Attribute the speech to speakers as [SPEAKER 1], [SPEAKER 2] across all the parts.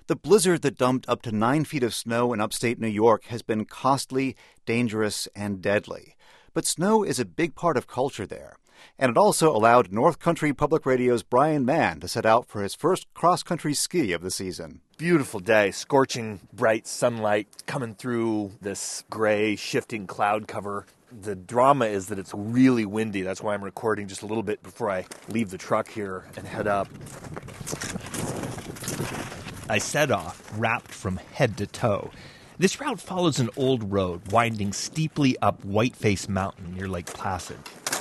[SPEAKER 1] The blizzard that dumped up to 9 feet of snow in upstate New York has been costly, dangerous, and deadly. But snow is a big part of culture there. And it also allowed North Country Public Radio's Brian Mann to set out for his first cross-country ski of the season.
[SPEAKER 2] Beautiful day, scorching bright sunlight coming through this gray shifting cloud cover. The drama is that it's really windy. That's why I'm recording just a little bit before I leave the truck here and head up. I set off, wrapped from head to toe. This route follows an old road winding steeply up Whiteface Mountain near Lake Placid.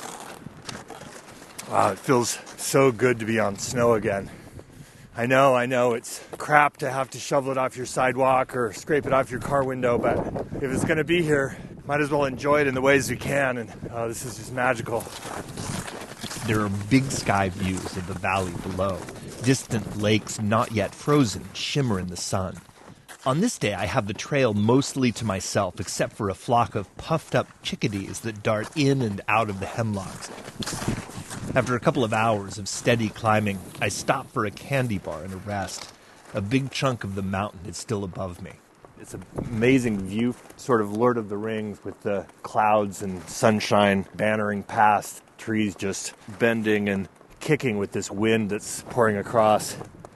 [SPEAKER 2] Wow, it feels so good to be on snow again. I know, it's crap to have to shovel it off your sidewalk or scrape it off your car window, but if it's going to be here, might as well enjoy it in the ways we can, and this is just magical. There are big sky views of the valley below. Distant lakes, not yet frozen, shimmer in the sun. On this day, I have the trail mostly to myself, except for a flock of puffed-up chickadees that dart in and out of the hemlocks. After a couple of hours of steady climbing, I stop for a candy bar and a rest. A big chunk of the mountain is still above me. It's an amazing view, sort of Lord of the Rings, with the clouds and sunshine bannering past, trees just bending and kicking with this wind that's pouring across.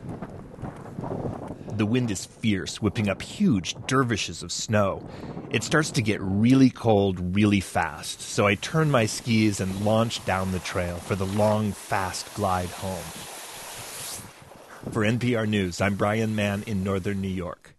[SPEAKER 2] The wind is fierce, whipping up huge dervishes of snow. It starts to get really cold really fast, so I turn my skis and launch down the trail for the long, fast glide home. For NPR News, I'm Brian Mann in northern New York.